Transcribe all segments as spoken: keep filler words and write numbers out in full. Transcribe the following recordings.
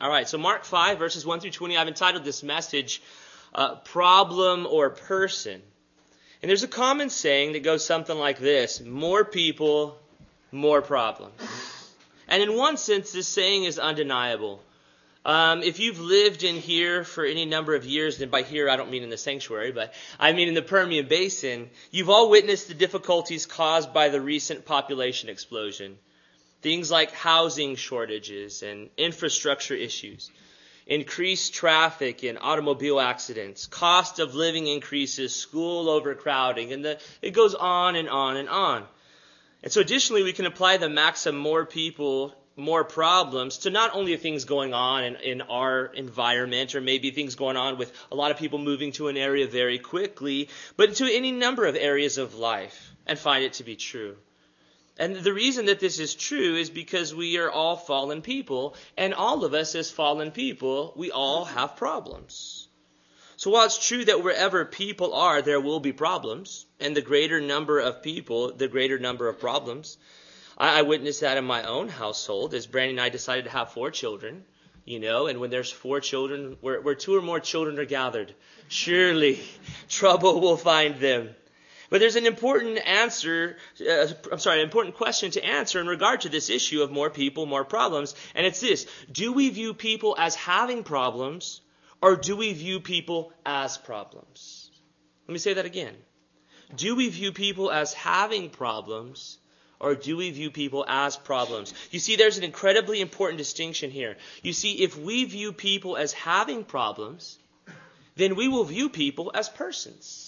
All right, so Mark five, verses one through twenty, I've entitled this message, uh, Problem or Person. And there's a common saying that goes something like this: more people, more problems. And in one sense, this saying is undeniable. Um, if you've lived in here for any number of years, and by here I don't mean in the sanctuary, but I mean in the Permian Basin, you've all witnessed the difficulties caused by the recent population explosion. Things like housing shortages and infrastructure issues, increased traffic and automobile accidents, cost of living increases, school overcrowding, and the, it goes on and on and on. And so additionally, we can apply the maxim more people, more problems to not only things going on in, in our environment, or maybe things going on with a lot of people moving to an area very quickly, but to any number of areas of life, and find it to be true. And the reason that this is true is because we are all fallen people, and all of us as fallen people, we all have problems. So while it's true that wherever people are, there will be problems, and the greater number of people, the greater number of problems. I, I witnessed that in my own household as Brandy and I decided to have four children, you know, and when there's four children, where, where two or more children are gathered, surely trouble will find them. But there's an important answer, uh, I'm sorry, an important question to answer in regard to this issue of more people, more problems. And it's this: do we view people as having problems, or do we view people as problems? Let me say that again. Do we view people as having problems, or do we view people as problems? You see, there's an incredibly important distinction here. You see, if we view people as having problems, then we will view people as persons.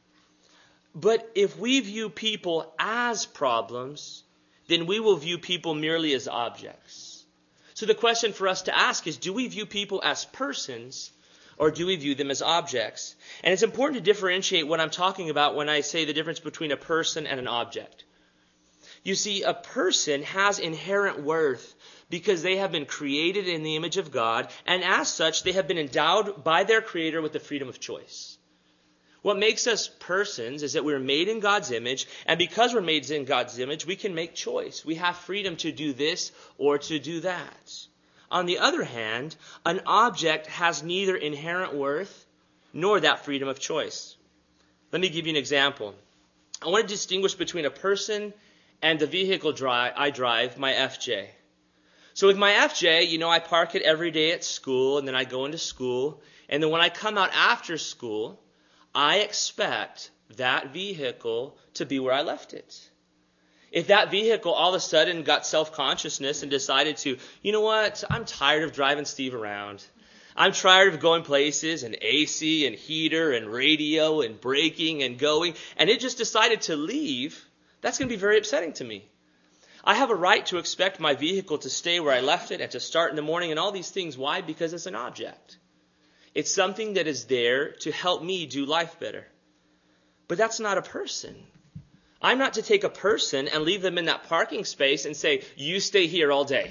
But if we view people as problems, then we will view people merely as objects. So the question for us to ask is, do we view people as persons, or do we view them as objects? And it's important to differentiate what I'm talking about when I say the difference between a person and an object. You see, a person has inherent worth because they have been created in the image of God, and as such, they have been endowed by their Creator with the freedom of choice. What makes us persons is that we're made in God's image, and because we're made in God's image, we can make choice. We have freedom to do this or to do that. On the other hand, an object has neither inherent worth nor that freedom of choice. Let me give you an example. I want to distinguish between a person and the vehicle dri- I drive, my F J. So with my F J, you know, I park it every day at school, and then I go into school, and then when I come out after school, I expect that vehicle to be where I left it. If that vehicle all of a sudden got self-consciousness and decided to, you know what, I'm tired of driving Steve around. I'm tired of going places and A C and heater and radio and braking and going, and it just decided to leave, that's going to be very upsetting to me. I have a right to expect my vehicle to stay where I left it and to start in the morning and all these things. Why? Because it's an object. It's something that is there to help me do life better. But that's not a person. I'm not to take a person and leave them in that parking space and say, you stay here all day.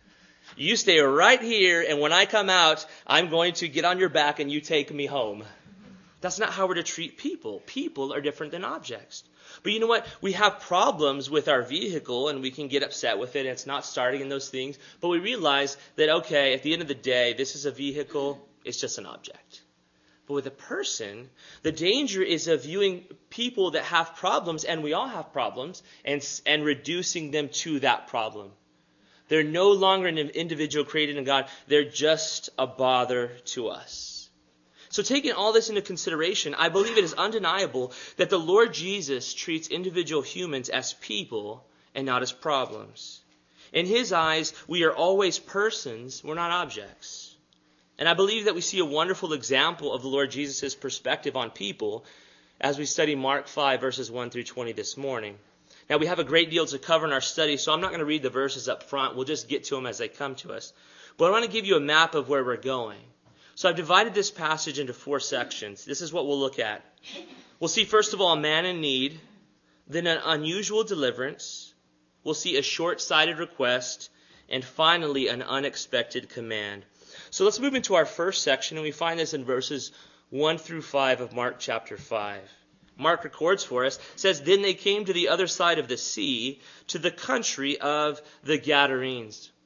You stay right here, and when I come out, I'm going to get on your back and you take me home. That's not how we're to treat people. People are different than objects. But you know what? We have problems with our vehicle, and we can get upset with it. And it's not starting in those things. But we realize that, okay, at the end of the day, this is a vehicle. It's just an object. But with a person, the danger is of viewing people that have problems, and we all have problems, and, and reducing them to that problem. They're no longer an individual created in God. They're just a bother to us. So taking all this into consideration, I believe it is undeniable that the Lord Jesus treats individual humans as people and not as problems. In his eyes, we are always persons. We're not objects. And I believe that we see a wonderful example of the Lord Jesus' perspective on people as we study Mark five, verses one through twenty this morning. Now, we have a great deal to cover in our study, so I'm not going to read the verses up front. We'll just get to them as they come to us. But I want to give you a map of where we're going. So I've divided this passage into four sections. This is what we'll look at. We'll see, first of all, a man in need, then an unusual deliverance. We'll see a short-sighted request, and finally, an unexpected command. So let's move into our first section, and we find this in verses one through five of Mark chapter five. Mark records for us, says, Then they came to the other side of the sea, to the country of the Gadarenes.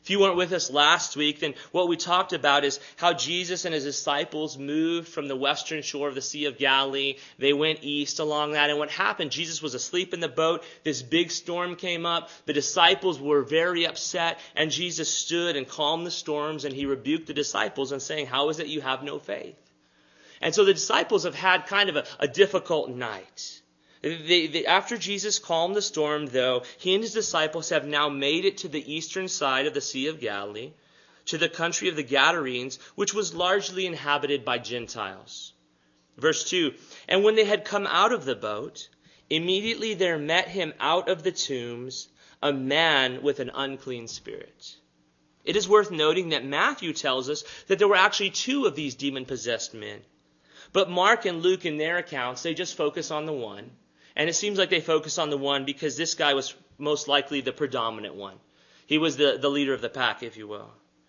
If you weren't with us last week, then what we talked about is how Jesus and his disciples moved from the western shore of the Sea of Galilee. They went east along that. And what happened, Jesus was asleep in the boat. This big storm came up. The disciples were very upset. And Jesus stood and calmed the storms. And he rebuked the disciples and saying, how is it you have no faith? And so the disciples have had kind of a, a difficult night. They, they, after Jesus calmed the storm, though, he and his disciples have now made it to the eastern side of the Sea of Galilee, to the country of the Gadarenes, which was largely inhabited by Gentiles. Verse two, and when they had come out of the boat, immediately there met him out of the tombs a man with an unclean spirit. It is worth noting that Matthew tells us that there were actually two of these demon-possessed men. But Mark and Luke, in their accounts, they just focus on the one. And it seems like they focus on the one because this guy was most likely the predominant one. He was the, the leader of the pack, if you will.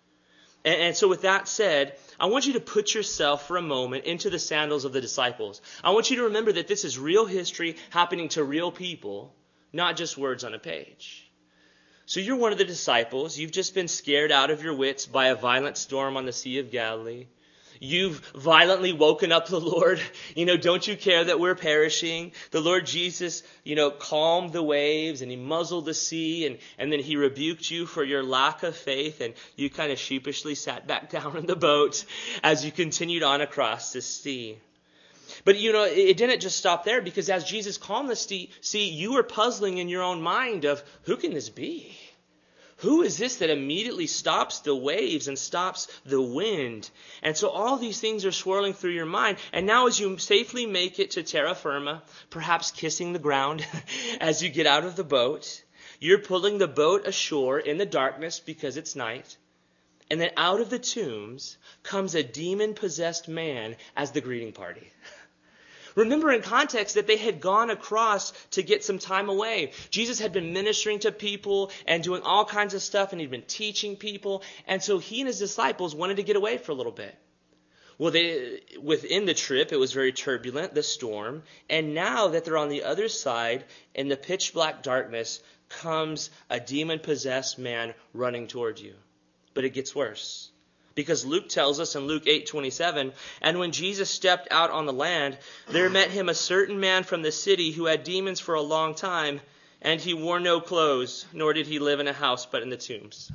And, and so with that said, I want you to put yourself for a moment into the sandals of the disciples. I want you to remember that this is real history happening to real people, not just words on a page. So you're one of the disciples. You've just been scared out of your wits by a violent storm on the Sea of Galilee. You've violently woken up the Lord. You know, don't you care that we're perishing? The Lord Jesus, you know, calmed the waves and he muzzled the sea and, and then he rebuked you for your lack of faith and you kind of sheepishly sat back down in the boat as you continued on across the sea. But, you know, it didn't just stop there because as Jesus calmed the sea, you were puzzling in your own mind of who can this be? Who is this that immediately stops the waves and stops the wind? And so all these things are swirling through your mind. And now as you safely make it to terra firma, perhaps kissing the ground as you get out of the boat, you're pulling the boat ashore in the darkness because it's night. And then out of the tombs comes a demon-possessed man as the greeting party. Remember in context that they had gone across to get some time away. Jesus had been ministering to people and doing all kinds of stuff, and he'd been teaching people. And so he and his disciples wanted to get away for a little bit. Well, they, within the trip, it was very turbulent, the storm. And now that they're on the other side, in the pitch black darkness, comes a demon-possessed man running toward you. But it gets worse. Because Luke tells us in Luke eight twenty-seven, and when Jesus stepped out on the land, there met him a certain man from the city who had demons for a long time, and he wore no clothes, nor did he live in a house but in the tombs.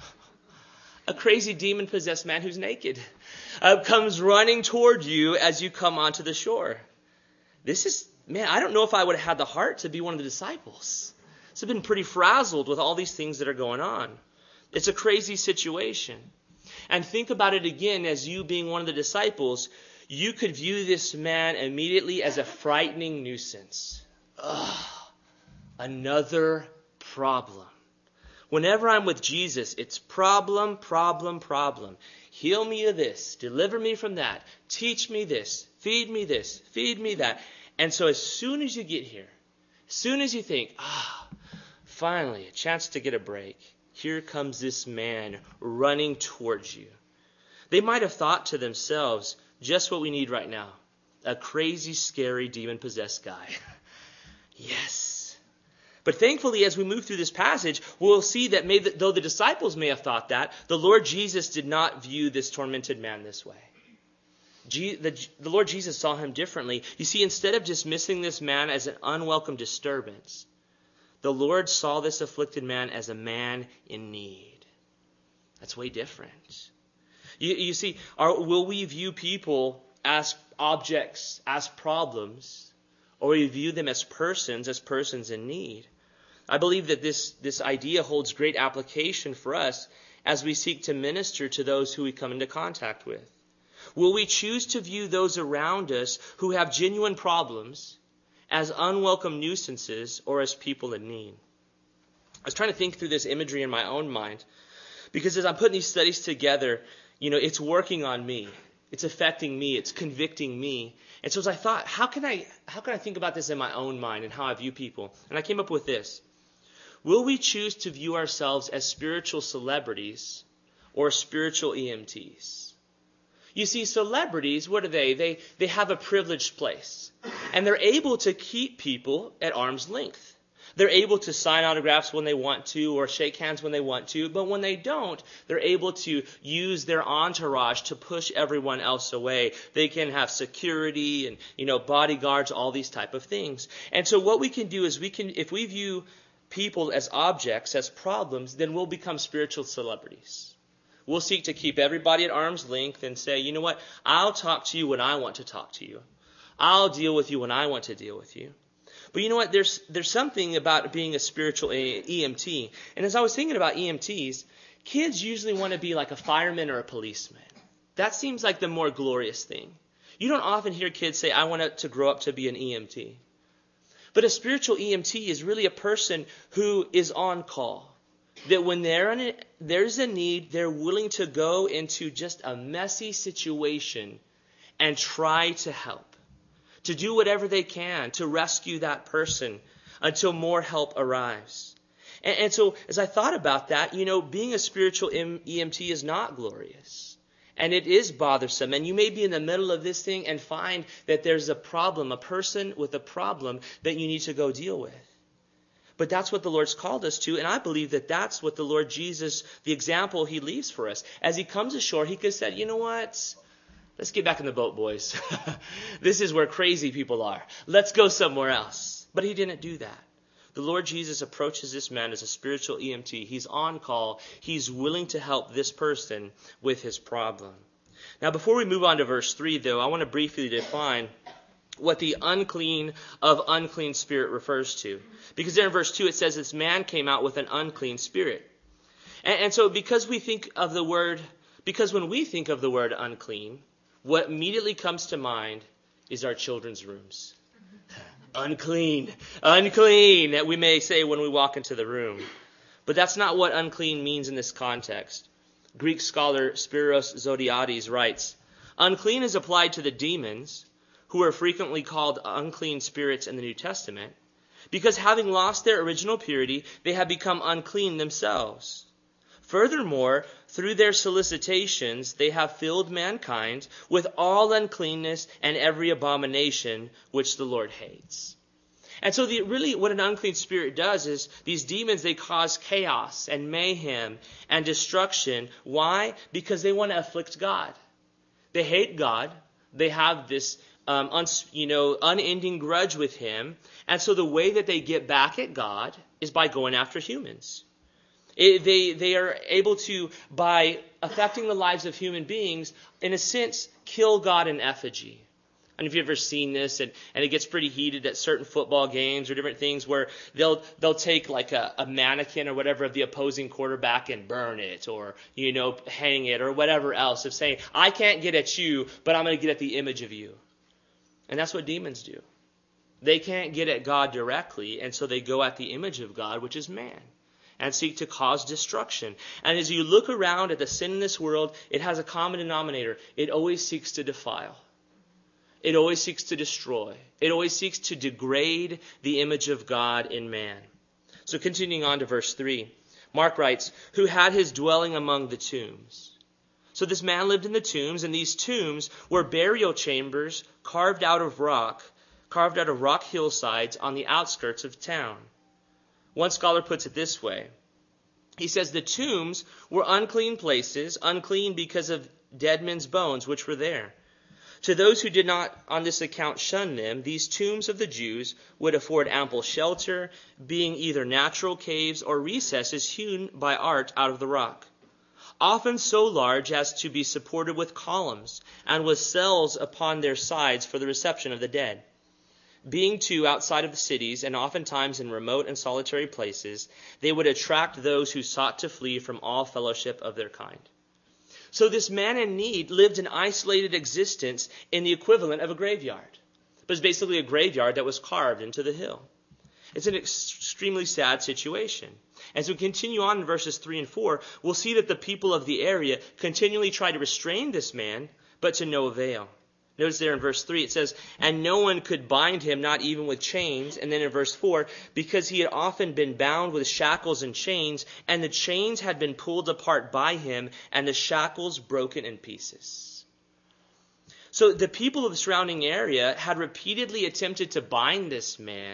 A crazy demon-possessed man who's naked uh, comes running toward you as you come onto the shore. This is, man, I don't know if I would have had the heart to be one of the disciples. So I've been pretty frazzled with all these things that are going on. It's a crazy situation. And think about it again as you being one of the disciples. You could view this man immediately as a frightening nuisance. Ugh, another problem. Whenever I'm with Jesus, it's problem, problem, problem. Heal me of this. Deliver me from that. Teach me this. Feed me this. Feed me that. And so as soon as you get here, as soon as you think, ah, finally, a chance to get a break, here comes this man running towards you. They might have thought to themselves, just what we need right now. A crazy, scary, demon-possessed guy. Yes. But thankfully, as we move through this passage, we'll see that may, though the disciples may have thought that, the Lord Jesus did not view this tormented man this way. Je- the, the Lord Jesus saw him differently. You see, instead of dismissing this man as an unwelcome disturbance, the Lord saw this afflicted man as a man in need. That's way different. You, you see, are, will we view people as objects, as problems, or will we view them as persons, as persons in need? I believe that this, this idea holds great application for us as we seek to minister to those who we come into contact with. Will we choose to view those around us who have genuine problems as unwelcome nuisances or as people in need? I was trying to think through this imagery in my own mind because as I'm putting these studies together, you know, it's working on me. It's affecting me. It's convicting me. And so as I thought, how can I, how can I think about this in my own mind and how I view people? And I came up with this. Will we choose to view ourselves as spiritual celebrities or spiritual E M Ts? You see, celebrities, what are they? They, they have a privileged place. And they're able to keep people at arm's length. They're able to sign autographs when they want to or shake hands when they want to, but when they don't, they're able to use their entourage to push everyone else away. They can have security and, you know, bodyguards, all these type of things. And so what we can do is we can, if we view people as objects, as problems, then we'll become spiritual celebrities. We'll seek to keep everybody at arm's length and say, you know what, I'll talk to you when I want to talk to you. I'll deal with you when I want to deal with you. But you know what? There's there's something about being a spiritual E M T. And as I was thinking about E M Ts, kids usually want to be like a fireman or a policeman. That seems like the more glorious thing. You don't often hear kids say, I want to grow up to be an E M T. But a spiritual E M T is really a person who is on call. That when they're in a, there's a need, they're willing to go into just a messy situation and try to help. To do whatever they can to rescue that person until more help arrives. And, and so as I thought about that, you know, being a spiritual E M T is not glorious. And it is bothersome. And you may be in the middle of this thing and find that there's a problem, a person with a problem that you need to go deal with. But that's what the Lord's called us to. And I believe that that's what the Lord Jesus, the example he leaves for us. As he comes ashore, he could have said, you know what? Let's get back in the boat, boys. This is where crazy people are. Let's go somewhere else. But he didn't do that. The Lord Jesus approaches this man as a spiritual E M T. He's on call. He's willing to help this person with his problem. Now, before we move on to verse three, though, I want to briefly define what the unclean of unclean spirit refers to. Because there in verse two it says this man came out with an unclean spirit. And, and so because we think of the word, because when we think of the word unclean, what immediately comes to mind is our children's rooms. Unclean, unclean, that we may say when we walk into the room. But that's not what unclean means in this context. Greek scholar Spiros Zodhiates writes, unclean is applied to the demons, who are frequently called unclean spirits in the New Testament, because having lost their original purity, they have become unclean themselves. Furthermore, through their solicitations, they have filled mankind with all uncleanness and every abomination which the Lord hates. And so the, really what an unclean spirit does is these demons, they cause chaos and mayhem and destruction. Why? Because they want to afflict God. They hate God. They have this um, un, you know, unending grudge with him. And so the way that they get back at God is by going after humans. It, they, they are able to, by affecting the lives of human beings, in a sense, kill God in effigy. I don't know if you've ever seen this, and, and it gets pretty heated at certain football games or different things where they'll they'll take like a, a mannequin or whatever of the opposing quarterback and burn it, or, you know, hang it, or whatever else, of saying, I can't get at you, but I'm going to get at the image of you. And that's what demons do. They can't get at God directly, and so they go at the image of God, which is man, and seek to cause destruction. And as you look around at the sin in this world, it has a common denominator. It always seeks to defile. It always seeks to destroy. It always seeks to degrade the image of God in man. So continuing on to verse three, Mark writes, who had his dwelling among the tombs. So this man lived in the tombs, and these tombs were burial chambers carved out of rock, carved out of rock hillsides on the outskirts of town. One scholar puts it this way. He says the tombs were unclean places, unclean because of dead men's bones which were there. To those who did not on this account shun them, these tombs of the Jews would afford ample shelter, being either natural caves or recesses hewn by art out of the rock, often so large as to be supported with columns and with cells upon their sides for the reception of the dead. Being too outside of the cities and oftentimes in remote and solitary places, they would attract those who sought to flee from all fellowship of their kind. So this man in need lived an isolated existence in the equivalent of a graveyard. But it's basically a graveyard that was carved into the hill. It's an extremely sad situation. As we continue on in verses three and four, we'll see that the people of the area continually try to restrain this man, but to no avail. Notice there in verse three, it says, and no one could bind him, not even with chains. And then in verse four, because he had often been bound with shackles and chains, and the chains had been pulled apart by him, and the shackles broken in pieces. So the people of the surrounding area had repeatedly attempted to bind this man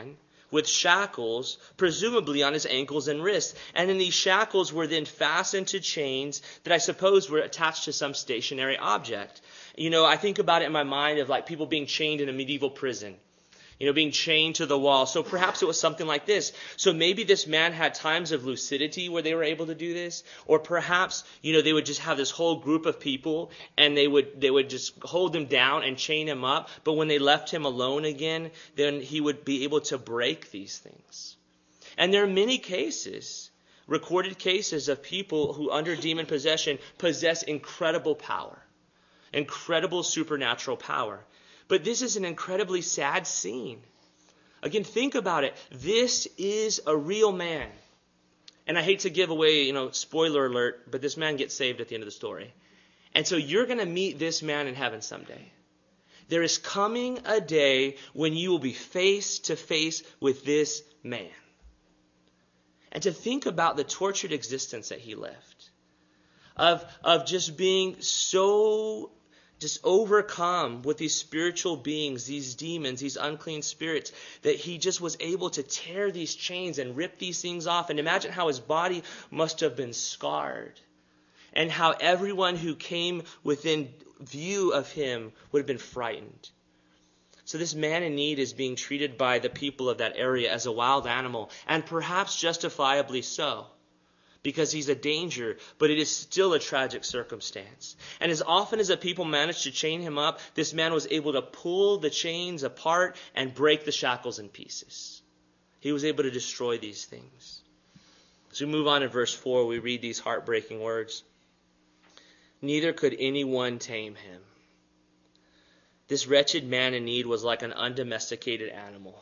with shackles, presumably on his ankles and wrists. And then these shackles were then fastened to chains that I suppose were attached to some stationary object. You know, I think about it in my mind of like people being chained in a medieval prison. You know, being chained to the wall. So perhaps it was something like this. So maybe this man had times of lucidity where they were able to do this. Or perhaps, you know, they would just have this whole group of people and they would they would just hold him down and chain him up. But when they left him alone again, then he would be able to break these things. And there are many cases, recorded cases of people who under demon possession possess incredible power. Incredible supernatural power. But this is an incredibly sad scene. Again, think about it. This is a real man. And I hate to give away, you know, spoiler alert, but this man gets saved at the end of the story. And so you're going to meet this man in heaven someday. There is coming a day when you will be face to face with this man. And to think about the tortured existence that he lived. Of, of just being so just overcome with these spiritual beings, these demons, these unclean spirits, that he just was able to tear these chains and rip these things off. And imagine how his body must have been scarred. And how everyone who came within view of him would have been frightened. So this man in need is being treated by the people of that area as a wild animal, and perhaps justifiably so. Because he's a danger, but it is still a tragic circumstance. And as often as the people managed to chain him up, this man was able to pull the chains apart and break the shackles in pieces. He was able to destroy these things. As we move on to verse four, we read these heartbreaking words. Neither could anyone tame him. This wretched man in need was like an undomesticated animal.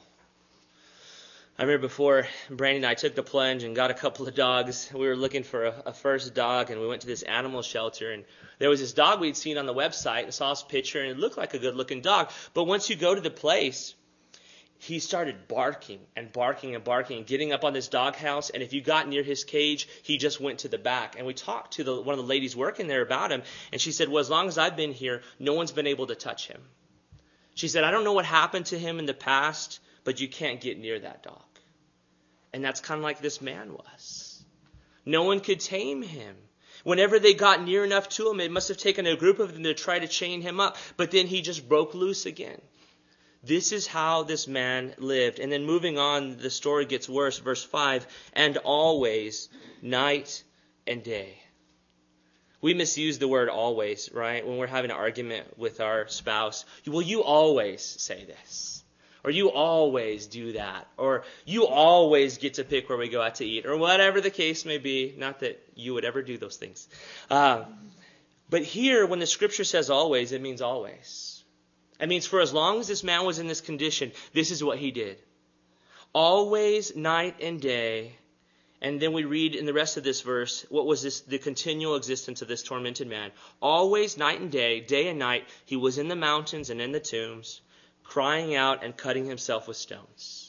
I remember before Brandy and I took the plunge and got a couple of dogs. We were looking for a, a first dog, and we went to this animal shelter. And there was this dog we'd seen on the website. And saw his picture, and it looked like a good-looking dog. But once you go to the place, he started barking and barking and barking and getting up on this doghouse. And if you got near his cage, he just went to the back. And we talked to the, one of the ladies working there about him. And she said, well, as long as I've been here, no one's been able to touch him. She said, I don't know what happened to him in the past, but you can't get near that dog. And that's kind of like this man was. No one could tame him. Whenever they got near enough to him, it must have taken a group of them to try to chain him up. But then he just broke loose again. This is how this man lived. And then moving on, the story gets worse. Verse five, and always, night and day. We misuse the word always, right? When we're having an argument with our spouse. Well, you always say this. Or you always do that. Or you always get to pick where we go out to eat. Or whatever the case may be. Not that you would ever do those things. Uh, but here, when the scripture says always, it means always. It means for as long as this man was in this condition, this is what he did. Always, night and day. And then we read in the rest of this verse, what was this, the continual existence of this tormented man. Always, night and day, day and night, he was in the mountains and in the tombs, crying out and cutting himself with stones.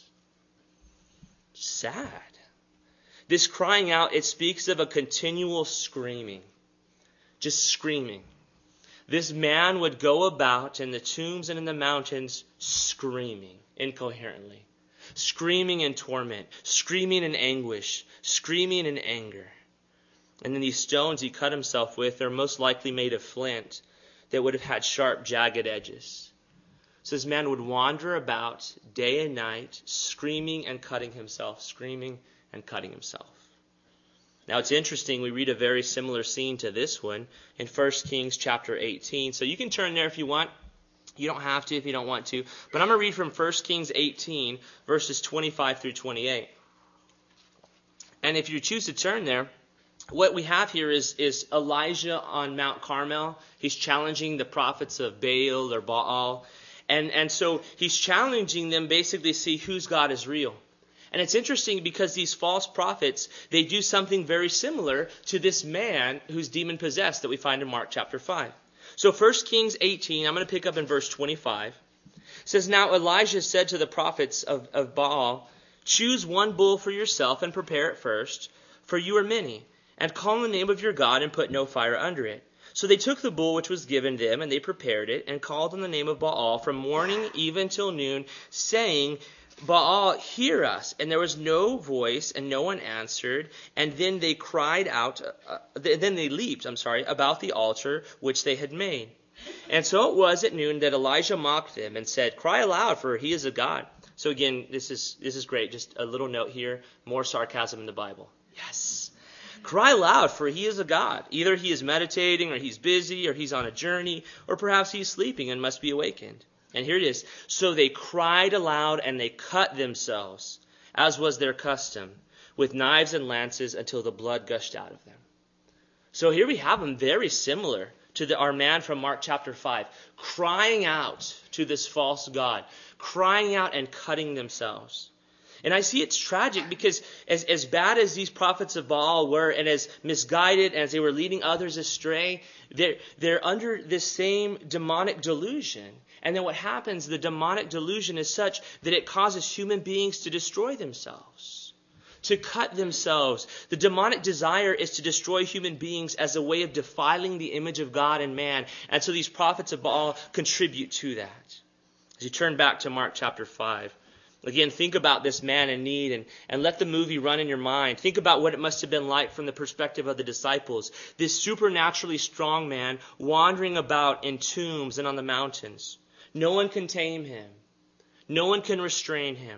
Sad. This crying out, it speaks of a continual screaming. Just screaming. This man would go about in the tombs and in the mountains screaming incoherently. Screaming in torment. Screaming in anguish. Screaming in anger. And then these stones he cut himself with are most likely made of flint that would have had sharp, jagged edges. So this man would wander about day and night, screaming and cutting himself, screaming and cutting himself. Now it's interesting, we read a very similar scene to this one in First Kings chapter eighteen. So you can turn there if you want. You don't have to if you don't want to. But I'm going to read from First Kings eighteen, verses twenty-five through twenty-eight. And if you choose to turn there, what we have here is, is Elijah on Mount Carmel. He's challenging the prophets of Baal or Baal. And and so he's challenging them basically to see whose God is real. And it's interesting because these false prophets, they do something very similar to this man who's demon-possessed that we find in Mark chapter five. So First Kings eighteen, I'm going to pick up in verse twenty-five. It says, now Elijah said to the prophets of, of Baal, choose one bull for yourself and prepare it first, for you are many, and call on the name of your God and put no fire under it. So they took the bull which was given them, and they prepared it, and called on the name of Baal from morning even till noon, saying, Baal, hear us. And there was no voice, and no one answered. And then they cried out, uh, then they leaped, I'm sorry, about the altar which they had made. And so it was at noon that Elijah mocked them and said, cry aloud, for he is a god. So again, this is this is great. Just a little note here. More sarcasm in the Bible. Yes. Cry aloud, for he is a god. Either he is meditating, or he's busy, or he's on a journey, or perhaps he's sleeping and must be awakened. And here it is. So they cried aloud and they cut themselves, as was their custom, with knives and lances until the blood gushed out of them. So here we have them very similar to the, our man from Mark chapter five, crying out to this false god, crying out and cutting themselves. And I see it's tragic because as, as bad as these prophets of Baal were, and as misguided as they were leading others astray, they're, they're under this same demonic delusion. And then what happens, the demonic delusion is such that it causes human beings to destroy themselves, to cut themselves. The demonic desire is to destroy human beings as a way of defiling the image of God and man. And so these prophets of Baal contribute to that. As you turn back to Mark chapter five, again, think about this man in need and, and let the movie run in your mind. Think about what it must have been like from the perspective of the disciples. This supernaturally strong man wandering about in tombs and on the mountains. No one can tame him. No one can restrain him.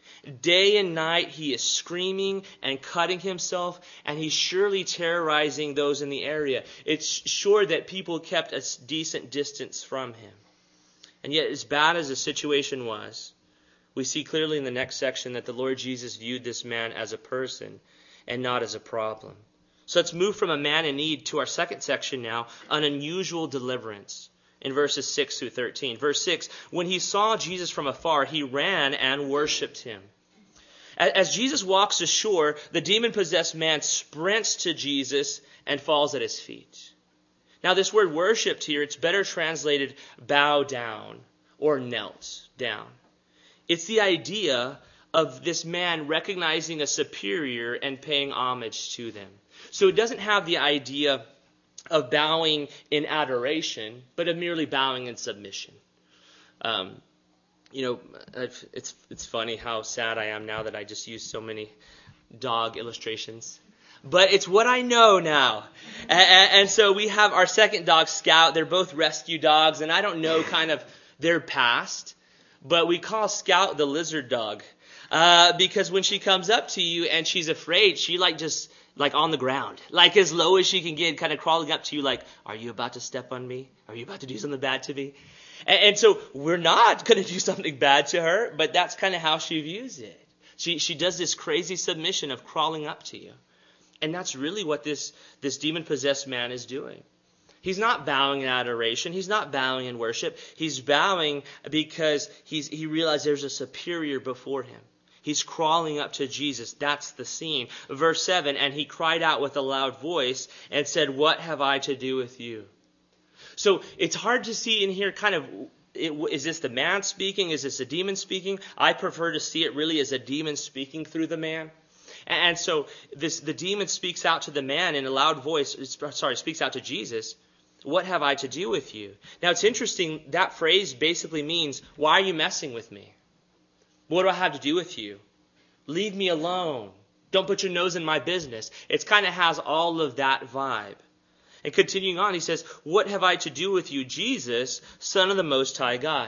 Day and night he is screaming and cutting himself, and he's surely terrorizing those in the area. It's sure that people kept a decent distance from him. And yet, as bad as the situation was, we see clearly in the next section that the Lord Jesus viewed this man as a person and not as a problem. So let's move from a man in need to our second section now, an unusual deliverance. In verses six through thirteen. Verse six, when he saw Jesus from afar, he ran and worshipped him. As Jesus walks ashore, the demon-possessed man sprints to Jesus and falls at his feet. Now this word worshipped here, it's better translated bow down or knelt down. It's the idea of this man recognizing a superior and paying homage to them. So it doesn't have the idea of bowing in adoration, but of merely bowing in submission. Um, you know, it's it's funny how sad I am now that I just use so many dog illustrations. But it's what I know now. And, and so we have our second dog, Scout. They're both rescue dogs, and I don't know kind of their past, but we call Scout the lizard dog. Uh, because when she comes up to you and she's afraid, she like just... like on the ground, like as low as she can get, kind of crawling up to you like, are you about to step on me? Are you about to do something bad to me? And, and so we're not going to do something bad to her, but that's kind of how she views it. She she does this crazy submission of crawling up to you. And that's really what this, this demon-possessed man is doing. He's not bowing in adoration. He's not bowing in worship. He's bowing because he's he realized there's a superior before him. He's crawling up to Jesus. That's the scene. Verse seven, and he cried out with a loud voice and said, what have I to do with you? So it's hard to see in here kind of, it, is this the man speaking? Is this a demon speaking? I prefer to see it really as a demon speaking through the man. And so this the demon speaks out to the man in a loud voice, sorry, speaks out to Jesus. What have I to do with you? Now it's interesting, that phrase basically means, why are you messing with me? What do I have to do with you? Leave me alone. Don't put your nose in my business. It kind of has all of that vibe. And continuing on, he says, what have I to do with you, Jesus, Son of the Most High God?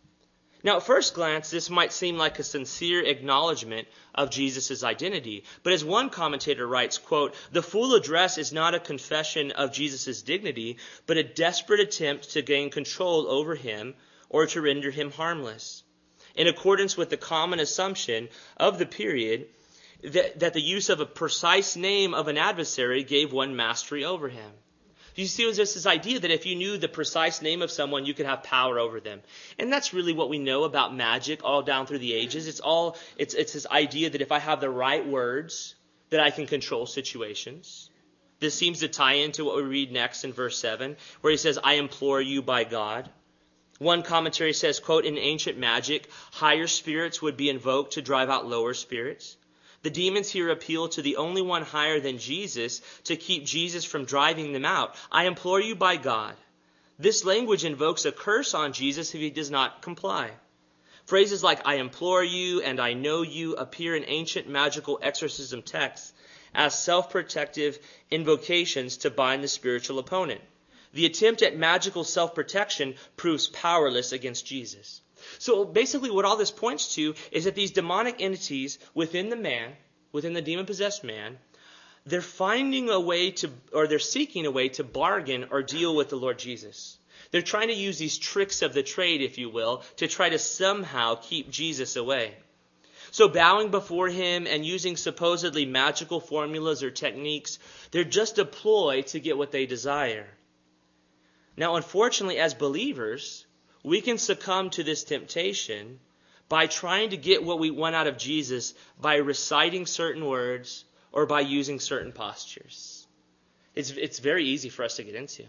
Now, at first glance, this might seem like a sincere acknowledgement of Jesus' identity. But as one commentator writes, quote, the full address is not a confession of Jesus' dignity, but a desperate attempt to gain control over him or to render him harmless. In accordance with the common assumption of the period, that, that the use of a precise name of an adversary gave one mastery over him. You see, it was just this idea that if you knew the precise name of someone, you could have power over them. And that's really what we know about magic all down through the ages. It's all it's it's this idea that if I have the right words, that I can control situations. This seems to tie into what we read next in verse seven, where he says, I implore you by God. One commentary says, quote, in ancient magic, higher spirits would be invoked to drive out lower spirits. The demons here appeal to the only one higher than Jesus to keep Jesus from driving them out. I implore you by God. This language invokes a curse on Jesus if he does not comply. Phrases like "I implore you" and "I know you" appear in ancient magical exorcism texts as self-protective invocations to bind the spiritual opponent. The attempt at magical self-protection proves powerless against Jesus. So basically what all this points to is that these demonic entities within the man, within the demon-possessed man, they're finding a way to, or they're seeking a way to bargain or deal with the Lord Jesus. They're trying to use these tricks of the trade, if you will, to try to somehow keep Jesus away. So bowing before him and using supposedly magical formulas or techniques, they're just a ploy to get what they desire. Now, unfortunately, as believers, we can succumb to this temptation by trying to get what we want out of Jesus by reciting certain words or by using certain postures. It's, it's very easy for us to get into.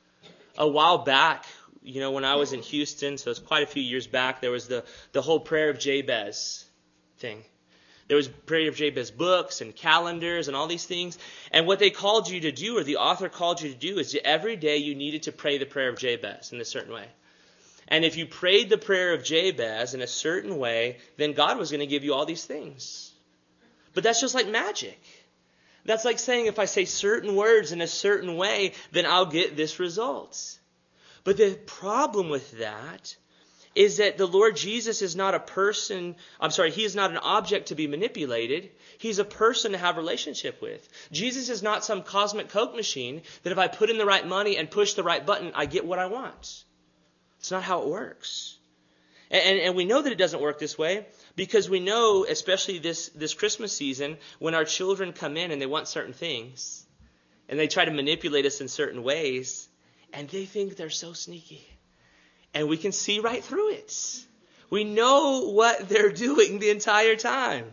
A while back, you know, when I was in Houston, so it's quite a few years back, there was the, the whole Prayer of Jabez thing. There was Prayer of Jabez books and calendars and all these things. And what they called you to do, or the author called you to do, is every day you needed to pray the Prayer of Jabez in a certain way. And if you prayed the Prayer of Jabez in a certain way, then God was going to give you all these things. But that's just like magic. That's like saying if I say certain words in a certain way, then I'll get this result. But the problem with that is that the Lord Jesus is not a person, I'm sorry, he is not an object to be manipulated. He's a person to have a relationship with. Jesus is not some cosmic Coke machine that if I put in the right money and push the right button, I get what I want. It's not how it works. And, and, and we know that it doesn't work this way because we know, especially this, this Christmas season, when our children come in and they want certain things and they try to manipulate us in certain ways and they think they're so sneaky. And we can see right through it. We know what they're doing the entire time.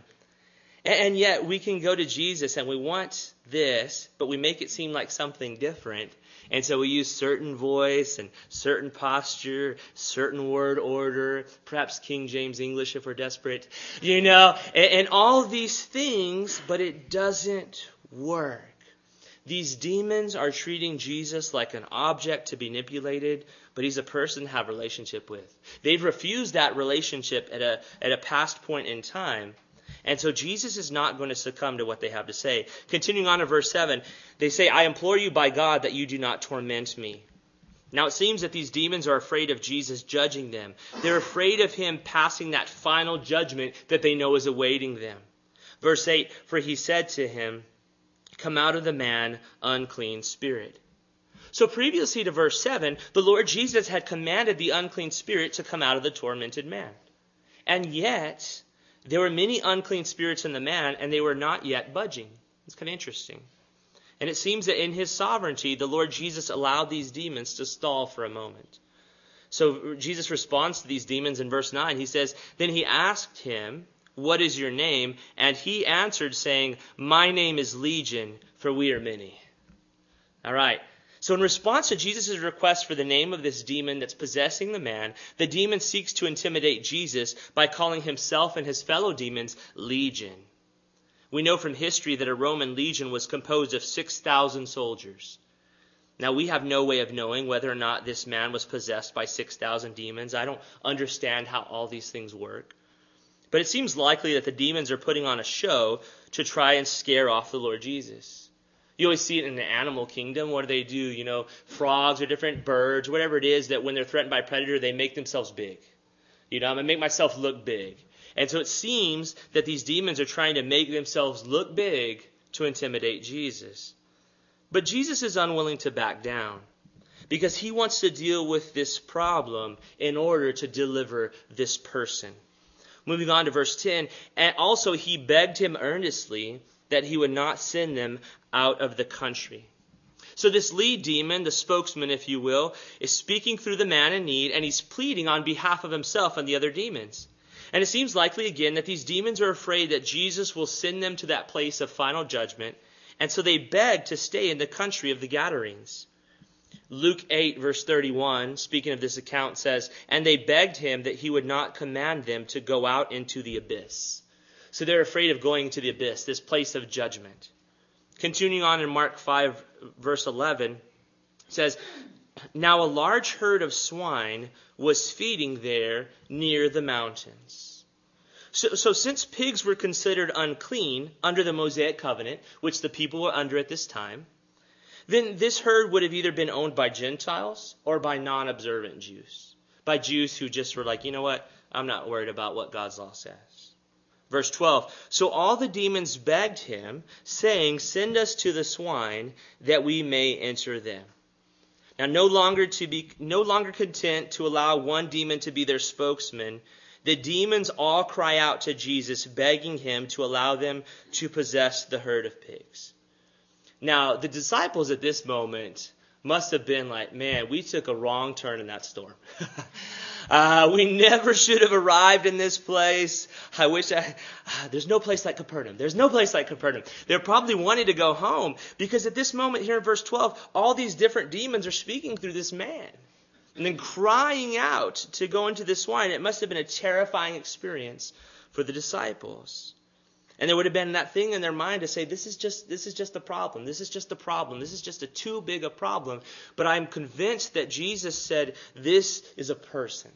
And yet we can go to Jesus and we want this, but we make it seem like something different. And so we use certain voice and certain posture, certain word order, perhaps King James English if we're desperate, you know, and, and all these things, but it doesn't work. These demons are treating Jesus like an object to be manipulated, but he's a person to have a relationship with. They've refused that relationship at a at a past point in time. And so Jesus is not going to succumb to what they have to say. Continuing on to verse seven, they say, "I implore you by God that you do not torment me." Now it seems that these demons are afraid of Jesus judging them. They're afraid of him passing that final judgment that they know is awaiting them. Verse eight, "For he said to him, 'Come out of the man, unclean spirit.'" So previously to verse seven, the Lord Jesus had commanded the unclean spirit to come out of the tormented man. And yet, there were many unclean spirits in the man, and they were not yet budging. It's kind of interesting. And it seems that in his sovereignty, the Lord Jesus allowed these demons to stall for a moment. So Jesus responds to these demons in verse nine. He says, "Then he asked him, 'What is your name?' And he answered, saying, 'My name is Legion, for we are many.'" All right. So in response to Jesus' request for the name of this demon that's possessing the man, the demon seeks to intimidate Jesus by calling himself and his fellow demons Legion. We know from history that a Roman legion was composed of six thousand soldiers. Now, we have no way of knowing whether or not this man was possessed by six thousand demons. I don't understand how all these things work. But it seems likely that the demons are putting on a show to try and scare off the Lord Jesus. You always see it in the animal kingdom. What do they do? You know, frogs or different birds, whatever it is, that when they're threatened by a predator, they make themselves big. You know, I'm going to make myself look big. And so it seems that these demons are trying to make themselves look big to intimidate Jesus. But Jesus is unwilling to back down because he wants to deal with this problem in order to deliver this person. Moving on to verse ten, "And also he begged him earnestly that he would not send them out of the country." So this lead demon, the spokesman, if you will, is speaking through the man in need, and he's pleading on behalf of himself and the other demons. And it seems likely, again, that these demons are afraid that Jesus will send them to that place of final judgment, and so they beg to stay in the country of the Gadarenes. Luke eight, verse thirty-one, speaking of this account, says, "And they begged him that he would not command them to go out into the abyss." So they're afraid of going to the abyss, this place of judgment. Continuing on in Mark five, verse eleven, it says, Now a large herd of swine was feeding there near the mountains. So, so since pigs were considered unclean under the Mosaic covenant, which the people were under at this time, then this herd would have either been owned by Gentiles or by non-observant Jews. By Jews who just were like, you know what, I'm not worried about what God's law says. Verse twelve, so all the demons begged him, saying, send us to the swine that we may enter them. Now no longer to be no longer content to allow one demon to be their spokesman, the demons all cry out to Jesus, begging him to allow them to possess the herd of pigs. Now the disciples at this moment must have been like, man, we took a wrong turn in that storm. uh, we never should have arrived in this place. I wish I, uh, there's no place like Capernaum. There's no place like Capernaum. They're probably wanting to go home because at this moment here in verse twelve, all these different demons are speaking through this man and then crying out to go into this swine. It must have been a terrifying experience for the disciples. And there would have been that thing in their mind to say, this is just this is just a problem. This is just a problem. This is just a too big a problem. But I'm convinced that Jesus said, this is a person.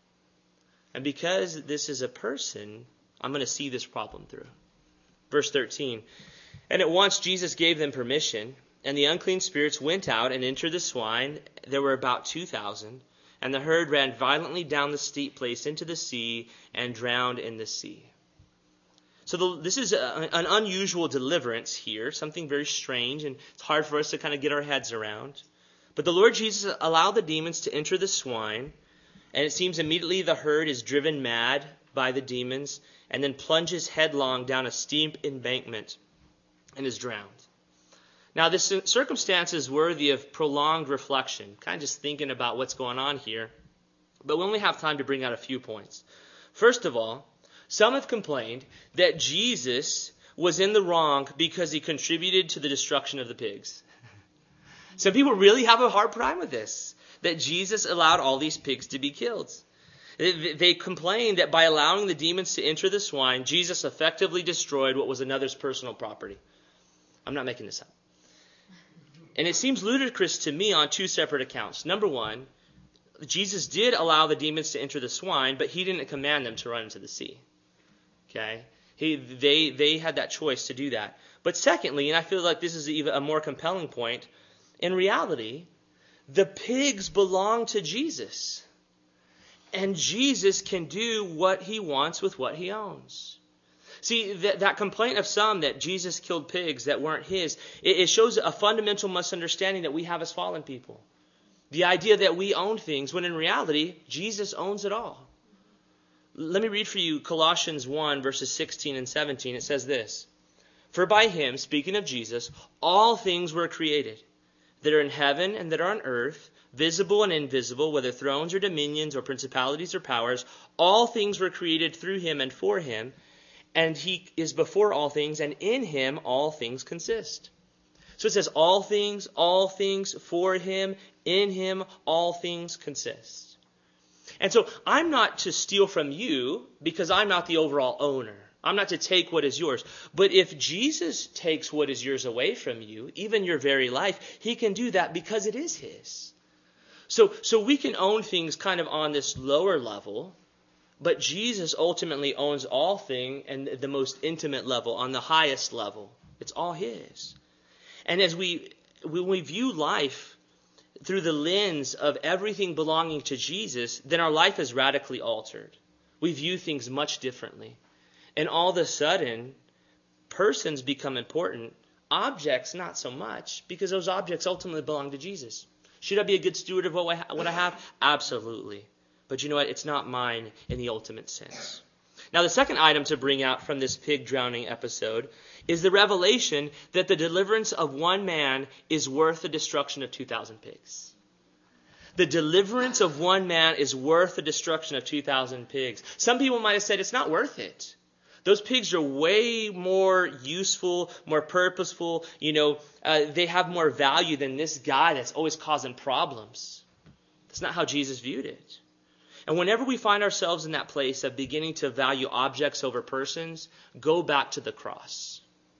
And because this is a person, I'm going to see this problem through. Verse thirteen, and at once Jesus gave them permission, and the unclean spirits went out and entered the swine. There were about two thousand. And the herd ran violently down the steep place into the sea and drowned in the sea. So the, this is a, an unusual deliverance here, something very strange, and it's hard for us to kind of get our heads around. But the Lord Jesus allowed the demons to enter the swine, and it seems immediately the herd is driven mad by the demons and then plunges headlong down a steep embankment and is drowned. Now, this circumstance is worthy of prolonged reflection, kind of just thinking about what's going on here. But we only have time to bring out a few points. First of all, some have complained that Jesus was in the wrong because he contributed to the destruction of the pigs. Some people really have a hard time with this, that Jesus allowed all these pigs to be killed. They complain that by allowing the demons to enter the swine, Jesus effectively destroyed what was another's personal property. I'm not making this up. And it seems ludicrous to me on two separate accounts. Number one, Jesus did allow the demons to enter the swine, but he didn't command them to run into the sea. Okay? He, they, they had that choice to do that. But secondly, and I feel like this is even a more compelling point, in reality, the pigs belong to Jesus. And Jesus can do what he wants with what he owns. See, that, that complaint of some that Jesus killed pigs that weren't his, it, it shows a fundamental misunderstanding that we have as fallen people. The idea that we own things, when in reality, Jesus owns it all. Let me read for you Colossians one, verses sixteen and seventeen. It says this, for by him, speaking of Jesus, all things were created, that are in heaven and that are on earth, visible and invisible, whether thrones or dominions or principalities or powers, all things were created through him and for him, and he is before all things, and in him all things consist. So it says all things, all things for him, in him all things consist. And so I'm not to steal from you because I'm not the overall owner. I'm not to take what is yours. But if Jesus takes what is yours away from you, even your very life, he can do that because it is his. So, so we can own things kind of on this lower level, but Jesus ultimately owns all things and the most intimate level, on the highest level. It's all his. And as we when we view life through the lens of everything belonging to Jesus, then our life is radically altered. We view things much differently. And all of a sudden, persons become important, objects not so much, because those objects ultimately belong to Jesus. Should I be a good steward of what I have? Absolutely. But you know what? It's not mine in the ultimate sense. Now, the second item to bring out from this pig drowning episode is the revelation that the deliverance of one man is worth the destruction of two thousand pigs. The deliverance of one man is worth the destruction of two thousand pigs. Some people might have said it's not worth it. Those pigs are way more useful, more purposeful. You know, uh, they have more value than this guy that's always causing problems. That's not how Jesus viewed it. And whenever we find ourselves in that place of beginning to value objects over persons, go back to the cross.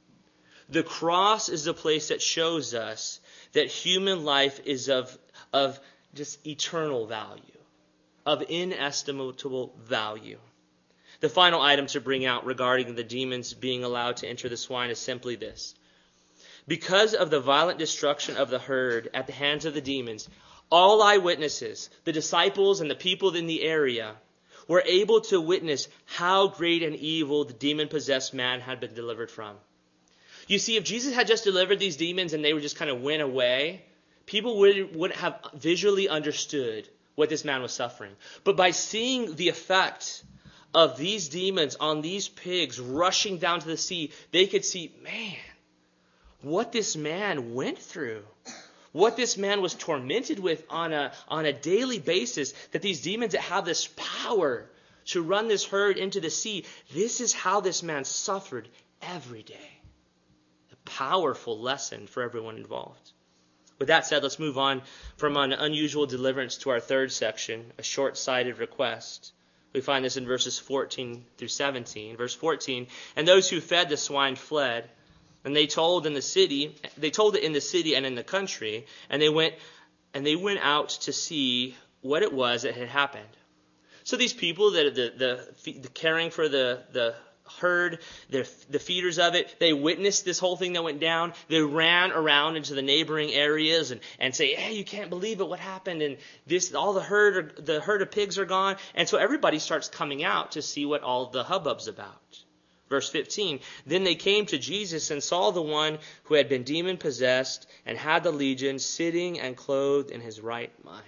The cross is the place that shows us that human life is of, of just eternal value, of inestimable value. The final item to bring out regarding the demons being allowed to enter the swine is simply this. Because of the violent destruction of the herd at the hands of the demons, all eyewitnesses, the disciples and the people in the area, were able to witness how great and evil the demon-possessed man had been delivered from. You see, if Jesus had just delivered these demons and they would just kind of went away, people would, wouldn't have visually understood what this man was suffering. But by seeing the effect of these demons on these pigs rushing down to the sea, they could see, man, what this man went through, what this man was tormented with on a, on a daily basis, that these demons that have this power to run this herd into the sea, this is how this man suffered every day. A powerful lesson for everyone involved. With that said, let's move on from an unusual deliverance to our third section, a short-sighted request. We find this in verses fourteen through seventeen. Verse fourteen, and those who fed the swine fled, and they told in the city, they told it in the city and in the country, and they went and they went out to see what it was that had happened. So these people that the the, the caring for the the herd, the, the feeders of it, they witnessed this whole thing that went down. They ran around into the neighboring areas and, and say, hey, you can't believe it, what happened? And this, all the herd, are, the herd of pigs are gone. And so everybody starts coming out to see what all the hubbub's about. Verse fifteen, then they came to Jesus and saw the one who had been demon-possessed and had the legion sitting and clothed in his right mind.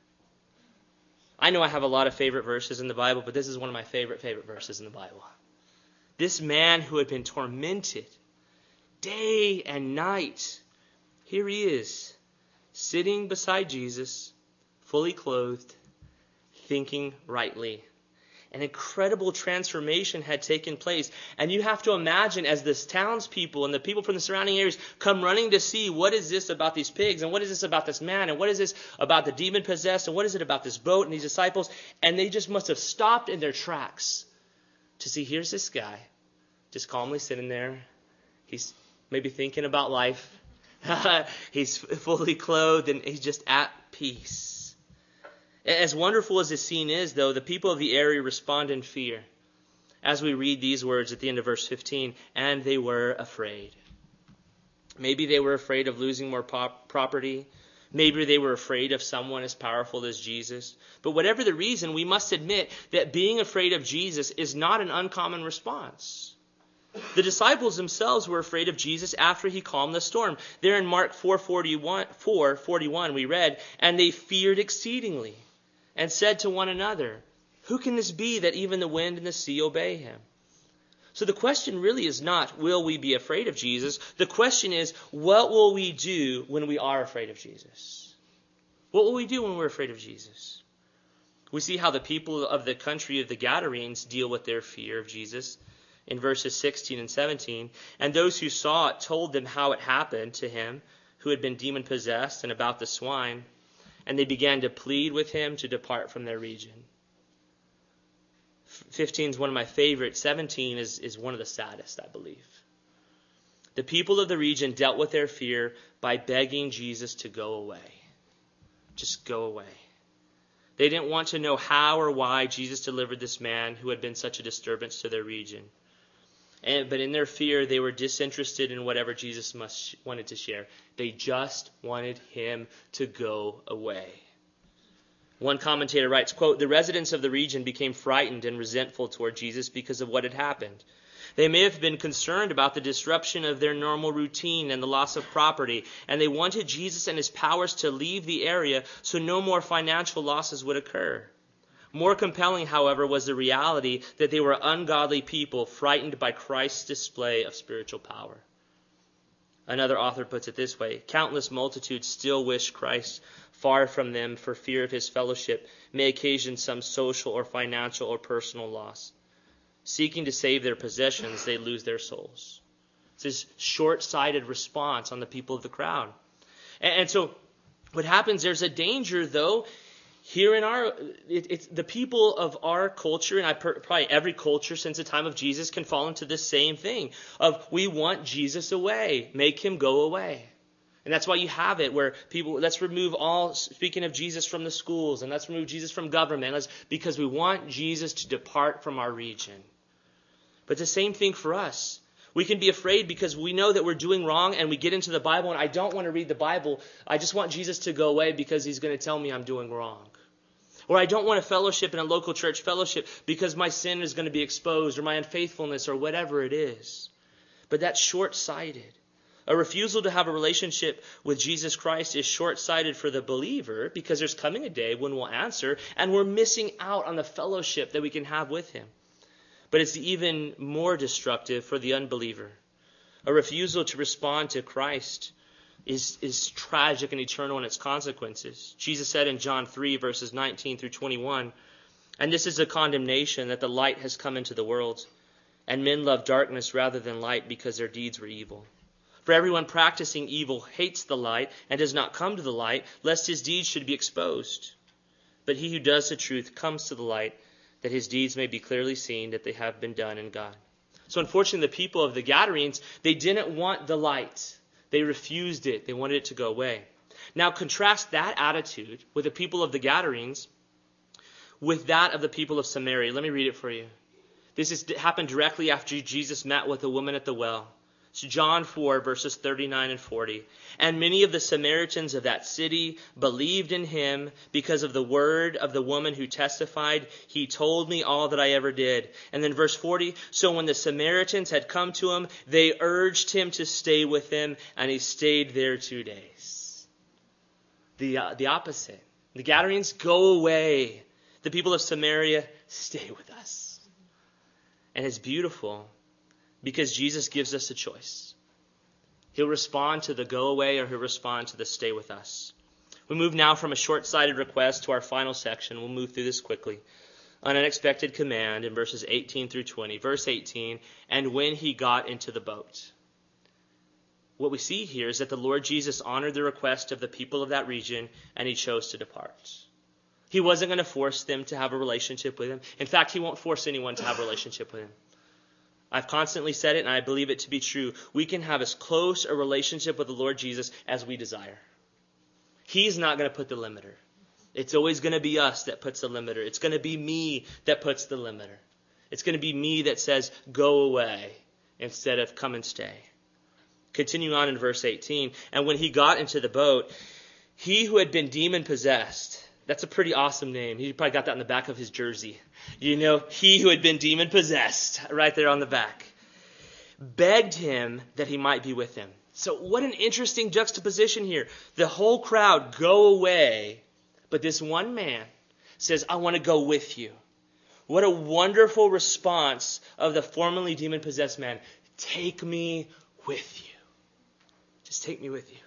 I know I have a lot of favorite verses in the Bible, but this is one of my favorite, favorite verses in the Bible. This man who had been tormented day and night, here he is, sitting beside Jesus, fully clothed, thinking rightly. An incredible transformation had taken place. And you have to imagine as this townspeople and the people from the surrounding areas come running to see what is this about these pigs and what is this about this man and what is this about the demon-possessed and what is it about this boat and these disciples. And they just must have stopped in their tracks to see, here's this guy just calmly sitting there. He's maybe thinking about life. He's fully clothed and he's just at peace. As wonderful as this scene is, though, the people of the area respond in fear. As we read these words at the end of verse fifteen, and they were afraid. Maybe they were afraid of losing more pop- property. Maybe they were afraid of someone as powerful as Jesus. But whatever the reason, we must admit that being afraid of Jesus is not an uncommon response. The disciples themselves were afraid of Jesus after he calmed the storm. There in Mark four forty-one, we read, and they feared exceedingly and said to one another, who can this be that even the wind and the sea obey him? So the question really is not, will we be afraid of Jesus? The question is, what will we do when we are afraid of Jesus? What will we do when we're afraid of Jesus? We see how the people of the country of the Gadarenes deal with their fear of Jesus in verses sixteen and seventeen. And those who saw it told them how it happened to him who had been demon-possessed and about the swine. And they began to plead with him to depart from their region. fifteen is one of my favorites. seventeen is, is one of the saddest, I believe. The people of the region dealt with their fear by begging Jesus to go away. Just go away. They didn't want to know how or why Jesus delivered this man who had been such a disturbance to their region. And, but in their fear, they were disinterested in whatever Jesus must, wanted to share. They just wanted him to go away. One commentator writes, quote, the residents of the region became frightened and resentful toward Jesus because of what had happened. They may have been concerned about the disruption of their normal routine and the loss of property, and they wanted Jesus and his powers to leave the area so no more financial losses would occur. More compelling, however, was the reality that they were ungodly people frightened by Christ's display of spiritual power. Another author puts it this way, countless multitudes still wish Christ far from them for fear of his fellowship may occasion some social or financial or personal loss. Seeking to save their possessions, they lose their souls. It's this short-sighted response on the people of the crowd. And, and so what happens, there's a danger, though, here in our, it, it's the people of our culture, and I per, probably every culture since the time of Jesus can fall into this same thing of we want Jesus away, make him go away. And that's why you have it where people, let's remove all, speaking of Jesus, from the schools, and let's remove Jesus from government, let's, because we want Jesus to depart from our region. But the same thing for us. We can be afraid because we know that we're doing wrong, and we get into the Bible, and I don't want to read the Bible. I just want Jesus to go away because he's going to tell me I'm doing wrong. Or I don't want to fellowship in a local church fellowship because my sin is going to be exposed, or my unfaithfulness, or whatever it is. But that's short-sighted. A refusal to have a relationship with Jesus Christ is short-sighted for the believer because there's coming a day when we'll answer and we're missing out on the fellowship that we can have with him. But it's even more destructive for the unbeliever. A refusal to respond to Christ is, is tragic and eternal in its consequences. Jesus said in John three, verses nineteen through twenty-one, "And this is a condemnation, that the light has come into the world, and men love darkness rather than light because their deeds were evil. For everyone practicing evil hates the light and does not come to the light, lest his deeds should be exposed. But he who does the truth comes to the light, that his deeds may be clearly seen that they have been done in God." So unfortunately, the people of the Gadarenes, they didn't want the light. They refused it. They wanted it to go away. Now contrast that attitude with the people of the Gadarenes with that of the people of Samaria. Let me read it for you. This is, happened directly after Jesus met with a woman at the well. It's John four, verses thirty-nine and forty. "And many of the Samaritans of that city believed in him because of the word of the woman who testified, 'He told me all that I ever did.'" And then verse forty, "So when the Samaritans had come to him, they urged him to stay with them, and he stayed there two days." The, uh, the opposite. The Gadarenes, go away. The people of Samaria, stay with us. And it's beautiful, because Jesus gives us a choice. He'll respond to the go away, or he'll respond to the stay with us. We move now from a short-sighted request to our final section. We'll move through this quickly. An unexpected command in verses eighteen through twenty. Verse eighteen, "And when he got into the boat." What we see here is that the Lord Jesus honored the request of the people of that region, and he chose to depart. He wasn't going to force them to have a relationship with him. In fact, he won't force anyone to have a relationship with him. I've constantly said it, and I believe it to be true. We can have as close a relationship with the Lord Jesus as we desire. He's not going to put the limiter. It's always going to be us that puts the limiter. It's going to be me that puts the limiter. It's going to be me that says, go away, instead of come and stay. Continuing on in verse eighteen, "And when he got into the boat, he who had been demon-possessed," that's a pretty awesome name. He probably got that on the back of his jersey. You know, "he who had been demon-possessed," right there on the back, "begged him that he might be with him." So what an interesting juxtaposition here. The whole crowd go away, but this one man says, "I want to go with you." What a wonderful response of the formerly demon-possessed man. Take me with you. Just take me with you.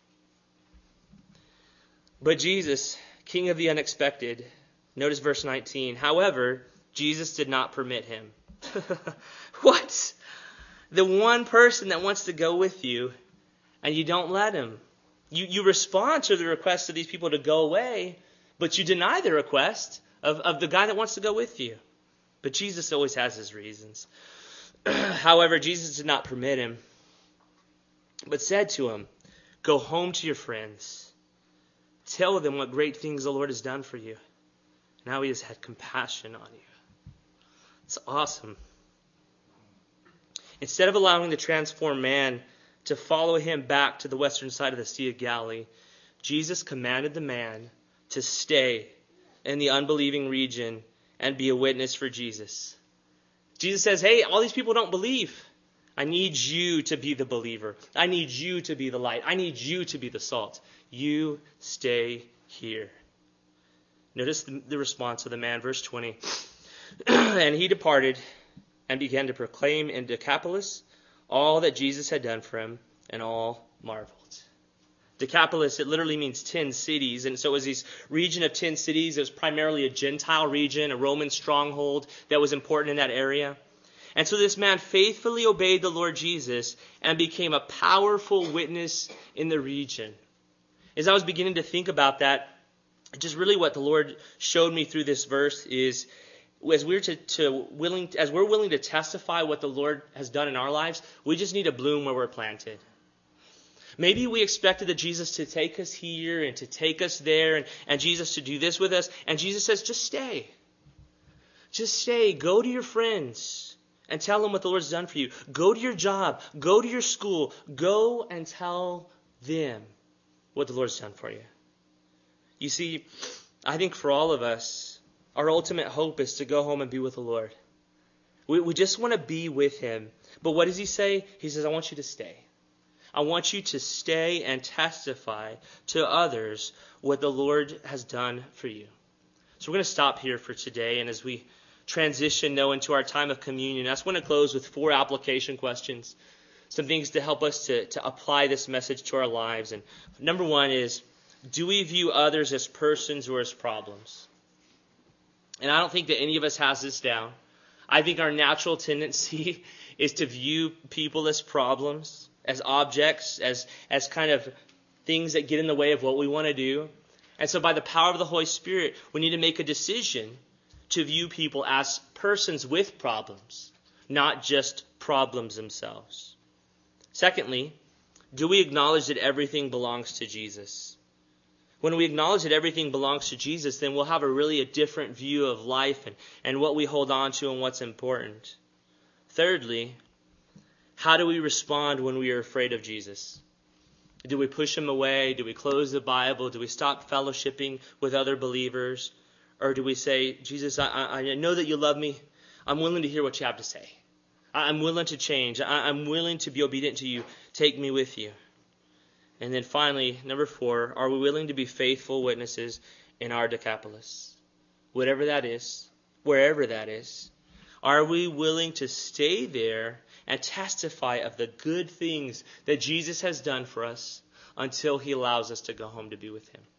But Jesus, King of the unexpected, notice verse nineteen. "However, Jesus did not permit him." What? The one person that wants to go with you, and you don't let him. You, you respond to the request of these people to go away, but you deny the request of, of the guy that wants to go with you. But Jesus always has his reasons. However, Jesus did not permit him, but said to him, "Go home to your friends. Tell them what great things the Lord has done for you. Now he has had compassion on you." It's awesome. Instead of allowing the transformed man to follow him back to the western side of the Sea of Galilee, Jesus commanded the man to stay in the unbelieving region and be a witness for Jesus. Jesus says, hey, all these people don't believe. I need you to be the believer. I need you to be the light. I need you to be the salt. You stay here. Notice the, the response of the man, verse twenty. "And he departed and began to proclaim in Decapolis all that Jesus had done for him, and all marveled." Decapolis, it literally means ten cities. And so it was this region of ten cities. It was primarily a Gentile region, a Roman stronghold that was important in that area. And so this man faithfully obeyed the Lord Jesus and became a powerful witness in the region. As I was beginning to think about that, just really what the Lord showed me through this verse is, as we're to, to willing, as we're willing to testify what the Lord has done in our lives, we just need to bloom where we're planted. Maybe we expected that Jesus to take us here and to take us there and, and Jesus to do this with us. And Jesus says, just stay. Just stay. Go to your friends and tell them what the Lord's done for you. Go to your job. Go to your school. Go and tell them what the Lord's done for you. You see, I think for all of us, our ultimate hope is to go home and be with the Lord. We, we just want to be with him. But what does he say? He says, I want you to stay. I want you to stay and testify to others what the Lord has done for you. So we're going to stop here for today. And as we transition now into our time of communion, I just want to close with four application questions. Some things to help us to, to apply this message to our lives. And number one is, do we view others as persons or as problems? And I don't think that any of us has this down. I think our natural tendency is to view people as problems, as objects, as as kind of things that get in the way of what we want to do. And so by the power of the Holy Spirit, we need to make a decision to view people as persons with problems, not just problems themselves. Secondly, do we acknowledge that everything belongs to Jesus? When we acknowledge that everything belongs to Jesus, then we'll have a really a different view of life and, and what we hold on to and what's important. Thirdly, how do we respond when we are afraid of Jesus? Do we push him away? Do we close the Bible? Do we stop fellowshipping with other believers? Or do we say, Jesus, I, I know that you love me. I'm willing to hear what you have to say. I'm willing to change. I, I'm willing to be obedient to you. Take me with you. And then finally, number four, are we willing to be faithful witnesses in our Decapolis? Whatever that is, wherever that is. Are we willing to stay there and testify of the good things that Jesus has done for us until he allows us to go home to be with him?